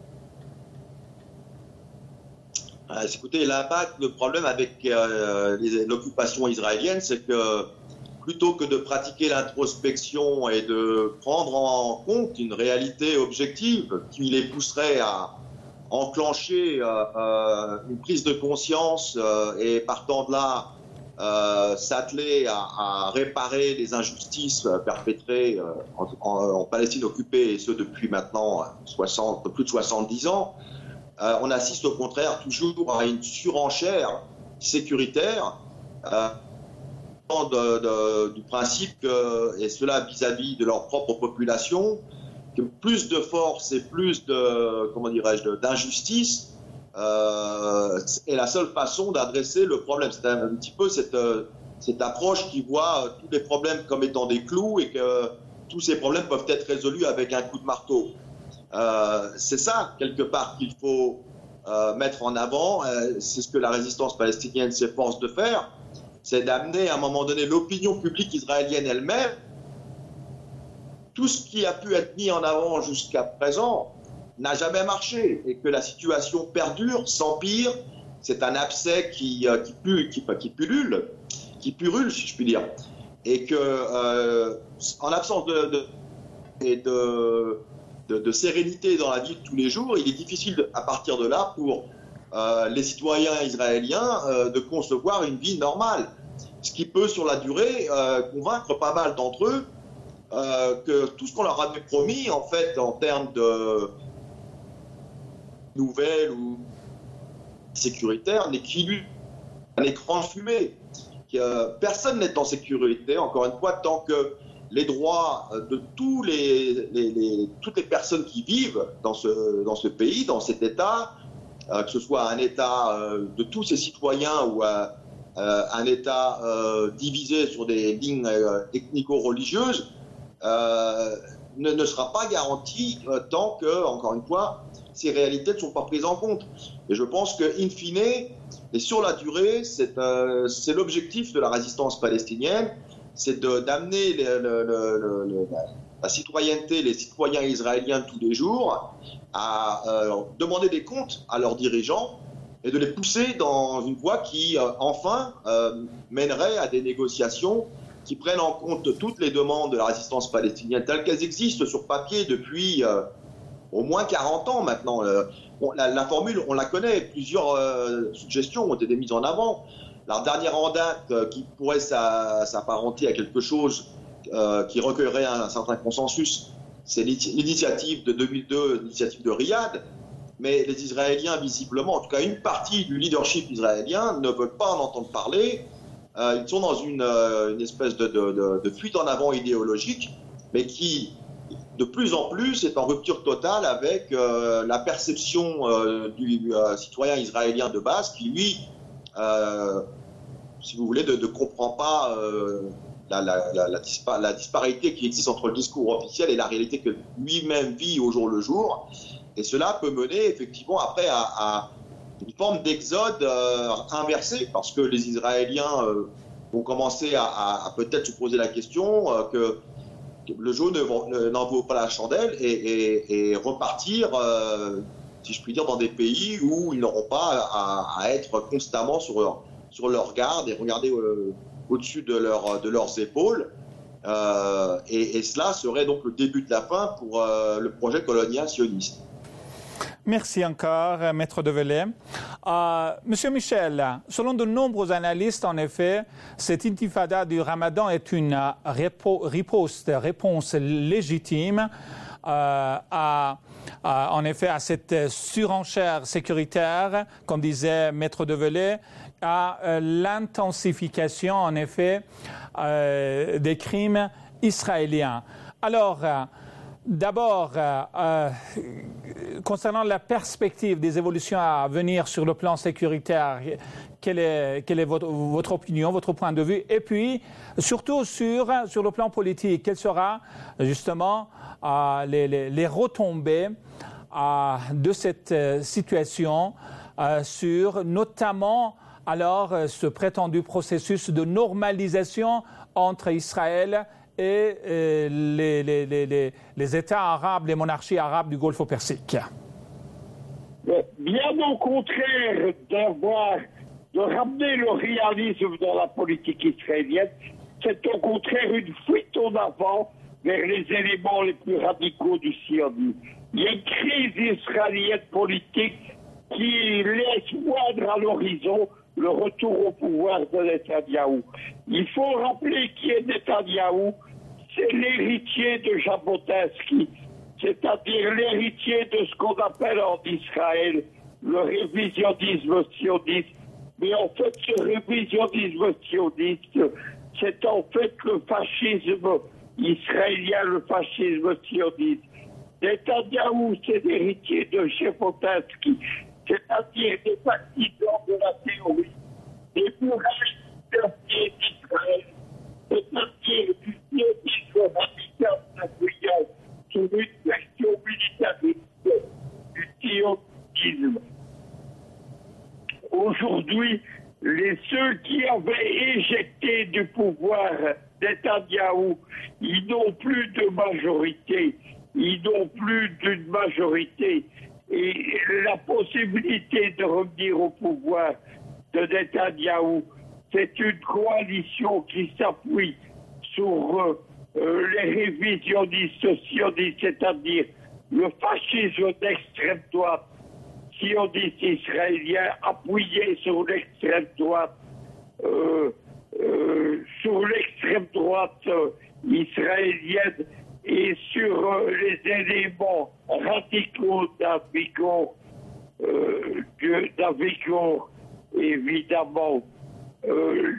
Euh, écoutez, l'impact, le problème avec euh, les, l'occupation israélienne, c'est que plutôt que de pratiquer l'introspection et de prendre en compte une réalité objective qui les pousserait à enclencher euh, euh, une prise de conscience euh, et partant de là euh, s'atteler à, à réparer les injustices perpétrées euh, en, en, en Palestine occupée, et ce depuis maintenant soixante, plus de soixante-dix ans, euh, on assiste au contraire toujours à une surenchère sécuritaire euh, de, de, du principe que, et cela vis-à-vis de leur propre population, que plus de force et plus de, comment dirais-je, d'injustice euh, est la seule façon d'adresser le problème. C'est un, un petit peu cette, cette approche qui voit tous les problèmes comme étant des clous et que tous ces problèmes peuvent être résolus avec un coup de marteau. Euh, c'est ça, quelque part, qu'il faut euh, mettre en avant. Euh, c'est ce que la résistance palestinienne s'efforce de faire. C'est d'amener à un moment donné l'opinion publique israélienne elle-même. Tout ce qui a pu être mis en avant jusqu'à présent n'a jamais marché et que la situation perdure, s'empire. C'est un abcès qui, qui, pu, qui, qui pullule, qui purule, si je puis dire. Et que, euh, en absence de, de, de, de, de sérénité dans la vie de tous les jours, il est difficile, de, à partir de là, pour euh, les citoyens israéliens euh, de concevoir une vie normale. Ce qui peut, sur la durée, euh, convaincre pas mal d'entre eux Euh, que tout ce qu'on leur avait promis, en fait, en termes de nouvelles ou sécuritaires, n'est qu'illusion, un écran de fumée. Euh, personne n'est en sécurité, encore une fois, tant que les droits de tous les, les, les, toutes les personnes qui vivent dans ce, dans ce pays, dans cet État, euh, que ce soit un État euh, de tous ses citoyens ou euh, euh, un État euh, divisé sur des lignes euh, ethnico-religieuses, Euh, ne, ne sera pas garantie euh, tant que, encore une fois, ces réalités ne sont pas prises en compte. Et je pense que, in fine, et sur la durée, c'est euh, c'est l'objectif de la résistance palestinienne, c'est d'amener le, le, le, le, la citoyenneté, les citoyens israéliens de tous les jours, à euh, demander des comptes à leurs dirigeants et de les pousser dans une voie qui, euh, enfin, euh, mènerait à des négociations qui prennent en compte toutes les demandes de la résistance palestinienne telles qu'elles existent sur papier depuis euh, au moins quarante ans maintenant. Euh, on, la, la formule, on la connaît, plusieurs euh, suggestions ont été mises en avant. La dernière en date euh, qui pourrait s'apparenter à quelque chose euh, qui recueillerait un, un certain consensus, c'est l'initiative de deux mille deux, l'initiative de Riyad. Mais les Israéliens, visiblement, en tout cas une partie du leadership israélien, ne veulent pas en entendre parler. Euh, ils sont dans une, euh, une espèce de, de, de, de fuite en avant idéologique, mais qui, de plus en plus, est en rupture totale avec euh, la perception euh, du euh, citoyen israélien de base, qui, lui, euh, si vous voulez, ne, ne comprend pas euh, la, la, la, la, dispa la disparité qui existe entre le discours officiel et la réalité que lui-même vit au jour le jour. Et cela peut mener, effectivement, après à... à une forme d'exode euh, inversé, parce que les Israéliens euh, vont commencer à, à, à peut-être se poser la question euh, que, que le jaune n'en vaut pas la chandelle et, et, et repartir, euh, si je puis dire, dans des pays où ils n'auront pas à, à être constamment sur leur, sur leur garde et regarder euh, au-dessus de, leur, de leurs épaules. Euh, et, et cela serait donc le début de la fin pour euh, le projet colonial sioniste. Merci encore, Maître Develay. Euh, Monsieur Michel, selon de nombreux analystes, en effet, cette intifada du Ramadan est une riposte, réponse légitime euh, à, à, en effet, à cette surenchère sécuritaire, comme disait Maître Develay, à euh, l'intensification, en effet, euh, des crimes israéliens. Alors, euh, d'abord, euh, euh, concernant la perspective des évolutions à venir sur le plan sécuritaire, quelle est, quelle est votre, votre opinion, votre point de vue? Et puis, surtout sur, sur le plan politique, quelles seront justement euh, les, les, les retombées euh, de cette euh, situation euh, sur notamment alors ce prétendu processus de normalisation entre Israël et euh, les, les, les, les États arabes, les monarchies arabes du Golfe Persique? Bien au contraire d'avoir, de ramener le réalisme dans la politique israélienne, c'est au contraire une fuite en avant vers les éléments les plus radicaux du sionisme. Il y a une crise israélienne politique qui laisse moindre à l'horizon le retour au pouvoir de Netanyahou. Il faut rappeler qui est Netanyahou. C'est l'héritier de Jabotinsky, c'est-à-dire l'héritier de ce qu'on appelle en Israël le révisionnisme sioniste. Mais en fait, ce révisionnisme sioniste, c'est en fait le fascisme israélien, le fascisme sioniste. Netanyahou, c'est l'héritier de Jabotinsky, c'est-à-dire des partisans de la théorie, des murailles d'Israël, c'est-à-dire du sionisme radical appuyant sur une version militariste du sionisme. Aujourd'hui, les ceux qui avaient éjecté du pouvoir Netanyahou, ils n'ont plus de majorité, ils n'ont plus d'une majorité. Et la possibilité de revenir au pouvoir de Netanyahou, c'est une coalition qui s'appuie sur euh, euh, les révisionnistes sionistes, c'est-à-dire le fascisme d'extrême droite sioniste israélien appuyé sur l'extrême droite, euh, euh, sur l'extrême droite euh, israélienne et sur euh, les éléments radicaux d'Avigor, euh, d'Avigor, évidemment, euh,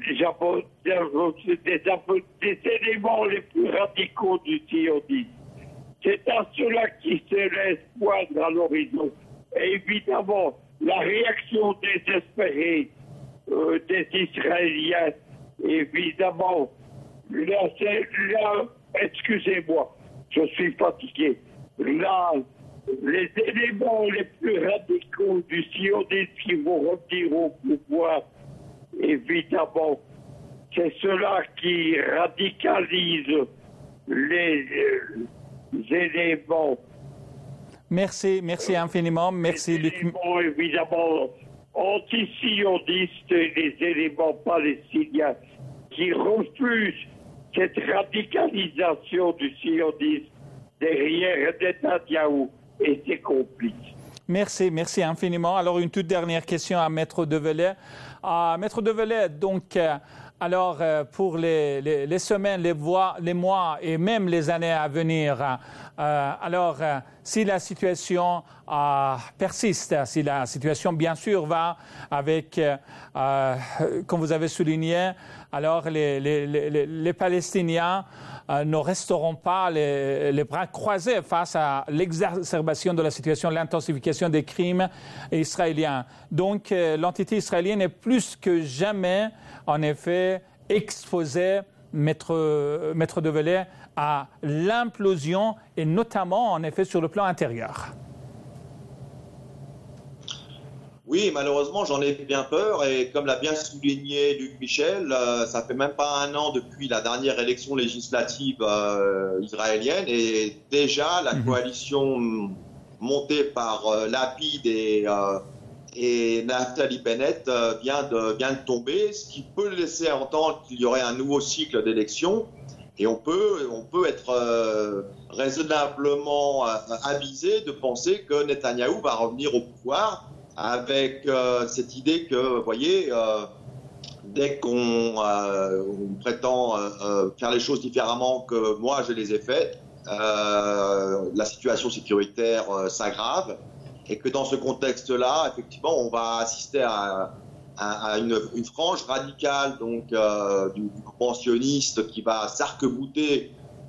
des, des éléments les plus radicaux du sionisme. C'est à cela qui se laisse poindre à l'horizon. Et évidemment, la réaction désespérée euh, des Israéliens, évidemment, là, c'est, là, excusez-moi, je suis fatigué. Là, les éléments les plus radicaux du sionisme qui vont revenir au pouvoir, évidemment, c'est cela qui radicalise les, les éléments. Merci, merci infiniment. Merci, les éléments, évidemment, anti-sionistes et les éléments palestiniens qui refusent cette radicalisation du sionisme derrière Netanyahou et ses complices. Merci, merci infiniment. Alors, une toute dernière question à Maître Develay. Euh, Maître Develay, donc, euh, alors, euh, pour les, les, les semaines, les mois, les mois et même les années à venir, euh, alors, euh, si la situation euh, persiste, si la situation, bien sûr, va avec, euh, comme vous avez souligné, alors les, les, les, les Palestiniens euh, ne resteront pas les, les bras croisés face à l'exacerbation de la situation, l'intensification des crimes israéliens. Donc, euh, l'entité israélienne est plus que jamais, en effet, exposée, Maître, Maître Develay, à l'implosion et notamment, en effet, sur le plan intérieur. Oui, malheureusement, j'en ai bien peur et comme l'a bien souligné Luc Michel, euh, ça fait même pas un an depuis la dernière élection législative euh, israélienne et déjà la mmh. coalition montée par euh, Lapid et, euh, et Naftali Bennett euh, vient, de, vient de tomber, ce qui peut laisser entendre qu'il y aurait un nouveau cycle d'élections et on peut, on peut être euh, raisonnablement euh, avisé de penser que Netanyahou va revenir au pouvoir avec euh, cette idée que, vous voyez, euh, dès qu'on euh, on prétend euh, faire les choses différemment que moi je les ai faites, euh, la situation sécuritaire euh, s'aggrave et que dans ce contexte-là, effectivement, on va assister à, à, à une, une frange radicale donc, euh, du, du mouvement sioniste qui va s'arc-bouter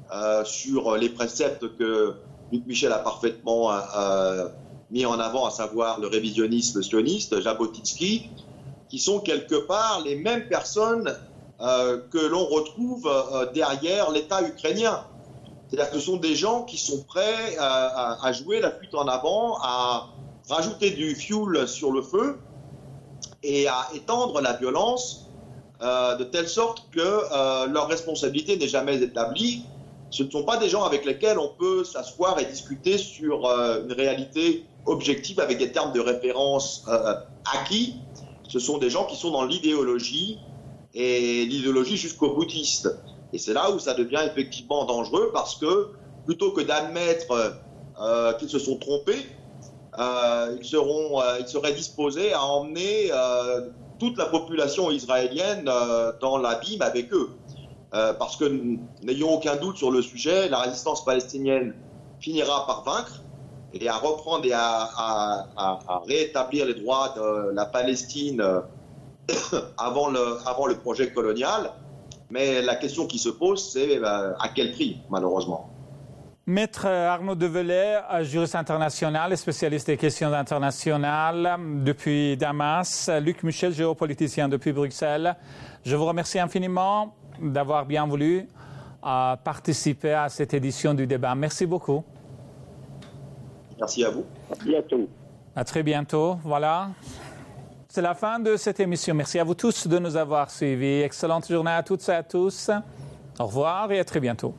euh, sur les préceptes que Luc Michel a parfaitement euh, mis en avant, à savoir le révisionnisme sioniste, Jabotinsky, qui sont quelque part les mêmes personnes euh, que l'on retrouve euh, derrière l'État ukrainien. C'est-à-dire que ce sont des gens qui sont prêts à, à, à jouer la fuite en avant, à rajouter du fuel sur le feu et à étendre la violence euh, de telle sorte que euh, leur responsabilité n'est jamais établie. Ce ne sont pas des gens avec lesquels on peut s'asseoir et discuter sur euh, une réalité objective avec des termes de référence euh, acquis. Ce sont des gens qui sont dans l'idéologie, et l'idéologie jusqu'au boutiste. Et c'est là où ça devient effectivement dangereux, parce que plutôt que d'admettre euh, qu'ils se sont trompés, euh, ils, seront, euh, ils seraient disposés à emmener euh, toute la population israélienne euh, dans l'abîme avec eux. Euh, parce que, n'ayons aucun doute sur le sujet, la résistance palestinienne finira par vaincre et à reprendre et à, à, à, à rétablir les droits de la Palestine euh, avant, le, avant le projet colonial. Mais la question qui se pose, c'est euh, à quel prix, malheureusement. Maître Arnaud Develay, juriste international et spécialiste des questions internationales depuis Damas. Luc Michel, géopoliticien depuis Bruxelles. Je vous remercie infiniment d'avoir bien voulu euh, participer à cette édition du débat. Merci beaucoup. Merci à vous. À bientôt. À très bientôt. Voilà. C'est la fin de cette émission. Merci à vous tous de nous avoir suivis. Excellente journée à toutes et à tous. Au revoir et à très bientôt.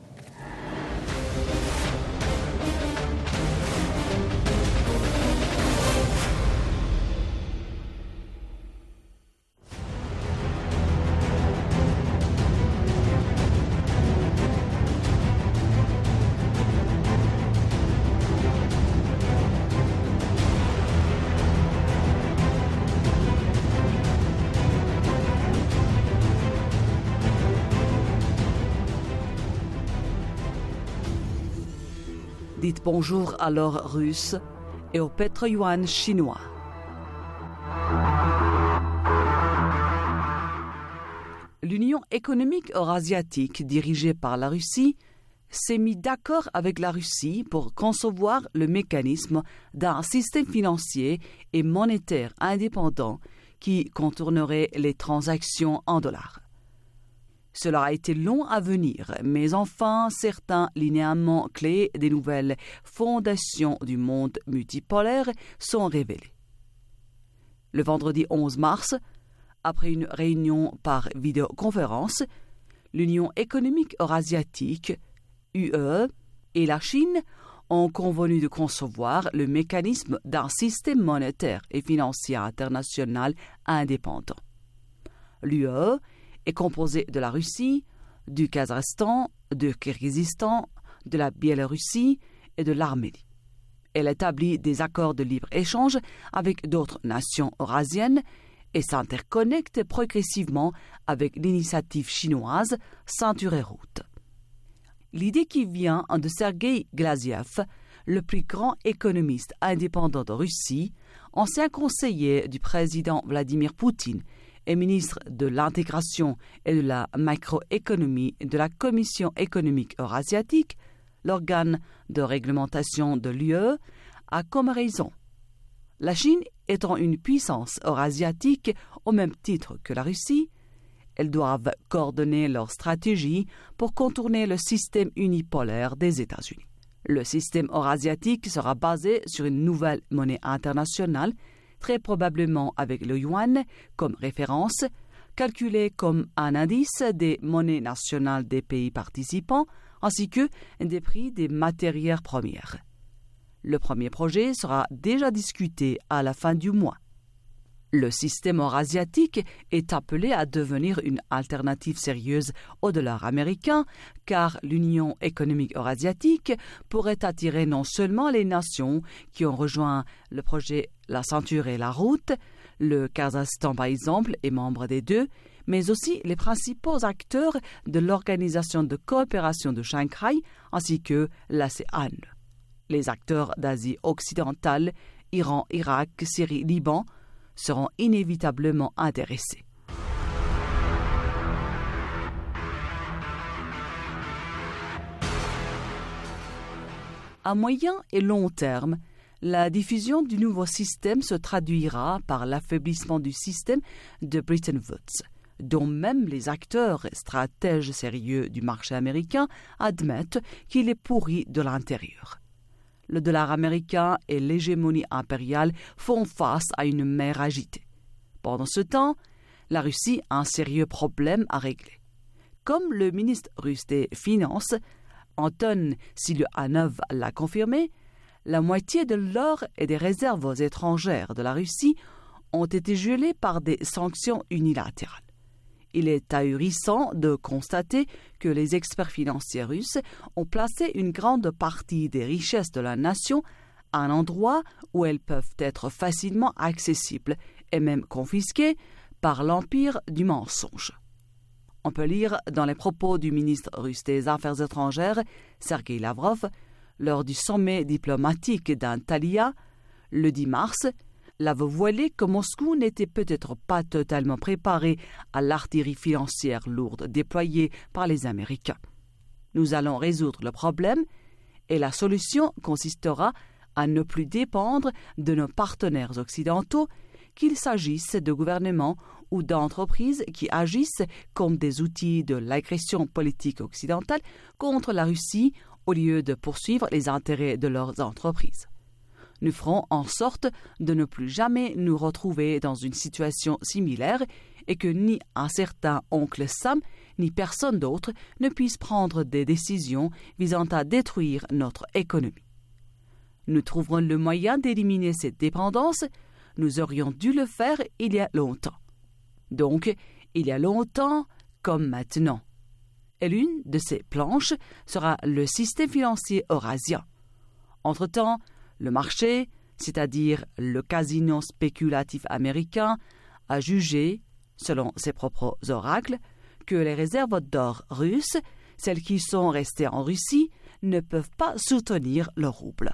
Dites bonjour à l'or russe et au pétro-yuan chinois. L'Union économique eurasiatique dirigée par la Russie s'est mise d'accord avec la Russie pour concevoir le mécanisme d'un système financier et monétaire indépendant qui contournerait les transactions en dollars. Cela a été long à venir, mais enfin, certains linéaments clés des nouvelles fondations du monde multipolaire sont révélés. Le vendredi onze mars, après une réunion par vidéoconférence, l'Union économique eurasiatique, U E E, et la Chine ont convenu de concevoir le mécanisme d'un système monétaire et financier international indépendant. L'U E E est composée de la Russie, du Kazakhstan, du Kirghizistan, de la Biélorussie et de l'Arménie. Elle établit des accords de libre-échange avec d'autres nations eurasiennes et s'interconnecte progressivement avec l'initiative chinoise Ceinture et Route. L'idée qui vient de Sergueï Glaziev, le plus grand économiste indépendant de Russie, ancien conseiller du président Vladimir Poutine et ministre de l'intégration et de la macroéconomie de la Commission économique eurasiatique, l'organe de réglementation de l'U E, a comme raison. La Chine étant une puissance eurasiatique au même titre que la Russie, elles doivent coordonner leur stratégie pour contourner le système unipolaire des États-Unis. Le système eurasiatique sera basé sur une nouvelle monnaie internationale, très probablement avec le yuan comme référence, calculé comme un indice des monnaies nationales des pays participants, ainsi que des prix des matières premières. Le premier projet sera déjà discuté à la fin du mois. Le système eurasiatique est appelé à devenir une alternative sérieuse au dollar américain, car l'Union économique eurasiatique pourrait attirer non seulement les nations qui ont rejoint le projet La Ceinture et la Route, le Kazakhstan par exemple est membre des deux, mais aussi les principaux acteurs de l'Organisation de coopération de Shanghai ainsi que l'ASEAN. Les acteurs d'Asie occidentale, Iran, Irak, Syrie, Liban, seront inévitablement intéressés. À moyen et long terme, la diffusion du nouveau système se traduira par l'affaiblissement du système de Bretton Woods, dont même les acteurs et stratèges sérieux du marché américain admettent qu'il est pourri de l'intérieur. Le dollar américain et l'hégémonie impériale font face à une mer agitée. Pendant ce temps, la Russie a un sérieux problème à régler. Comme le ministre russe des Finances, Anton Siluanov, l'a confirmé, la moitié de l'or et des réserves étrangères de la Russie ont été gelées par des sanctions unilatérales. Il est ahurissant de constater que les experts financiers russes ont placé une grande partie des richesses de la nation à un endroit où elles peuvent être facilement accessibles et même confisquées par l'empire du mensonge. On peut lire dans les propos du ministre russe des Affaires étrangères, Sergei Lavrov, lors du sommet diplomatique d'Antalya, le dix mars, l'aveu voilé que Moscou n'était peut-être pas totalement préparé à l'artillerie financière lourde déployée par les Américains. Nous allons résoudre le problème et la solution consistera à ne plus dépendre de nos partenaires occidentaux, qu'il s'agisse de gouvernements ou d'entreprises qui agissent comme des outils de l'agression politique occidentale contre la Russie au lieu de poursuivre les intérêts de leurs entreprises. Nous ferons en sorte de ne plus jamais nous retrouver dans une situation similaire et que ni un certain oncle Sam ni personne d'autre ne puisse prendre des décisions visant à détruire notre économie. Nous trouverons le moyen d'éliminer cette dépendance. Nous aurions dû le faire il y a longtemps. Donc, il y a longtemps comme maintenant. Et l'une de ces planches sera le système financier eurasien. Entre-temps, le marché, c'est-à-dire le casino spéculatif américain, a jugé, selon ses propres oracles, que les réserves d'or russes, celles qui sont restées en Russie, ne peuvent pas soutenir le rouble.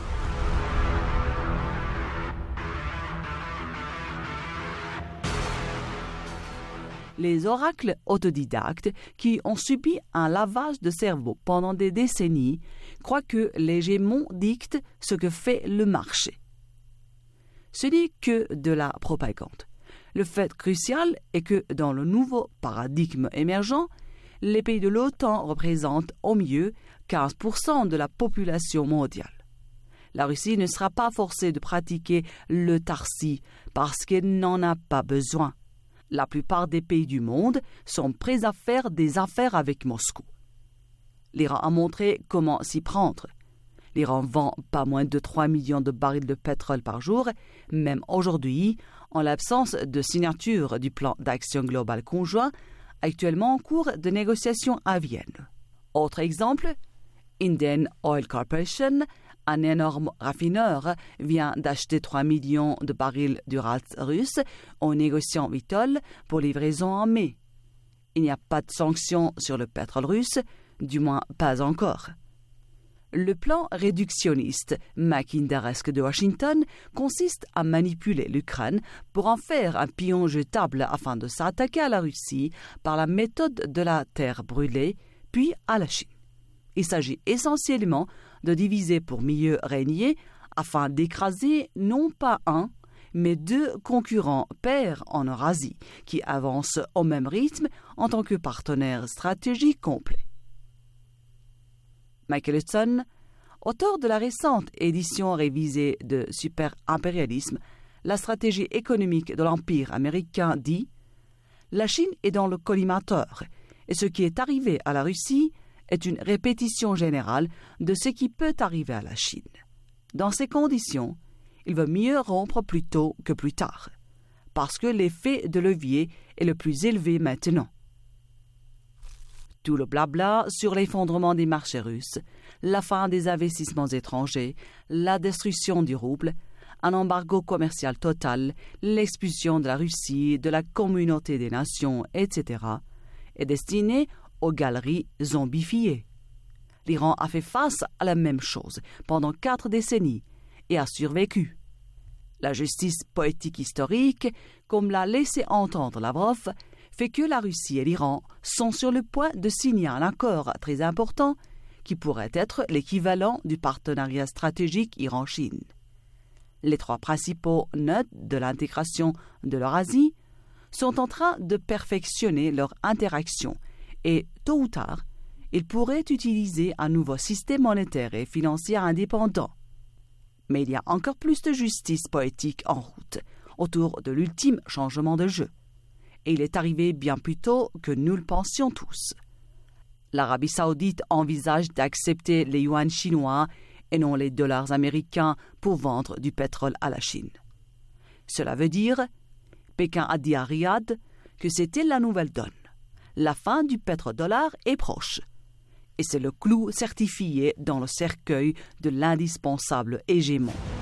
Les oracles autodidactes, qui ont subi un lavage de cerveau pendant des décennies, croient que l'hégémon dicte ce que fait le marché. Ce n'est que de la propagande. Le fait crucial est que dans le nouveau paradigme émergent, les pays de l'OTAN représentent au mieux quinze pour cent de la population mondiale. La Russie ne sera pas forcée de pratiquer l'eutarcie parce qu'elle n'en a pas besoin. La plupart des pays du monde sont prêts à faire des affaires avec Moscou. L'Iran a montré comment s'y prendre. L'Iran vend pas moins de trois millions de barils de pétrole par jour, même aujourd'hui, en l'absence de signature du plan d'action globale conjoint, actuellement en cours de négociation à Vienne. Autre exemple, Indian Oil Corporation, un énorme raffineur, vient d'acheter trois millions de barils d'Urals russe en négociant Vitol pour livraison en mai. Il n'y a pas de sanctions sur le pétrole russe, du moins pas encore. Le plan réductionniste mackinderesque de Washington consiste à manipuler l'Ukraine pour en faire un pion jetable afin de s'attaquer à la Russie par la méthode de la terre brûlée, puis à la Chine. Il s'agit essentiellement de diviser pour mieux régner afin d'écraser non pas un, mais deux concurrents pairs en Eurasie qui avancent au même rythme en tant que partenaires stratégiques complets. Michael Hudson, auteur de la récente édition révisée de Super-impérialisme, la stratégie économique de l'Empire américain, dit « La Chine est dans le collimateur et ce qui est arrivé à la Russie est une répétition générale de ce qui peut arriver à la Chine. Dans ces conditions, il vaut mieux rompre plus tôt que plus tard, parce que l'effet de levier est le plus élevé maintenant. » Tout le blabla sur l'effondrement des marchés russes, la fin des investissements étrangers, la destruction du rouble, un embargo commercial total, l'expulsion de la Russie, de la communauté des nations, et cetera, est destiné aux galeries zombifiées. L'Iran a fait face à la même chose pendant quatre décennies et a survécu. La justice poétique historique, comme l'a laissé entendre Lavrov, fait que la Russie et l'Iran sont sur le point de signer un accord très important qui pourrait être l'équivalent du partenariat stratégique Iran-Chine. Les trois principaux nœuds de l'intégration de l'Eurasie sont en train de perfectionner leur interaction et, tôt ou tard, ils pourraient utiliser un nouveau système monétaire et financier indépendant. Mais il y a encore plus de justice poétique en route autour de l'ultime changement de jeu. Et il est arrivé bien plus tôt que nous le pensions tous. L'Arabie saoudite envisage d'accepter les yuans chinois et non les dollars américains pour vendre du pétrole à la Chine. Cela veut dire, Pékin a dit à Riyad que c'était la nouvelle donne. La fin du pétrodollar est proche. Et c'est le clou certifié dans le cercueil de l'indispensable hégémon.